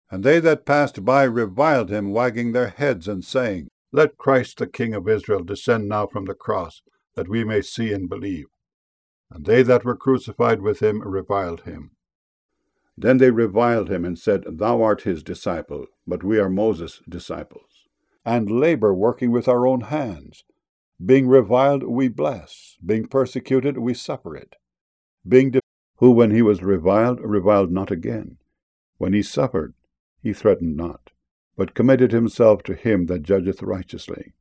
And they that passed by reviled him, wagging their heads, and saying, Let Christ the King of Israel descend now from the cross, that we may see and believe. And they that were crucified with him reviled him. Then they reviled him, and said, Thou art his disciple, but we are Moses' disciples, and labor working with our own hands. Being reviled, we bless. Being persecuted, we suffer it. Who, when he was reviled, reviled not again. When he suffered, he threatened not, but committed himself to him that judgeth righteously.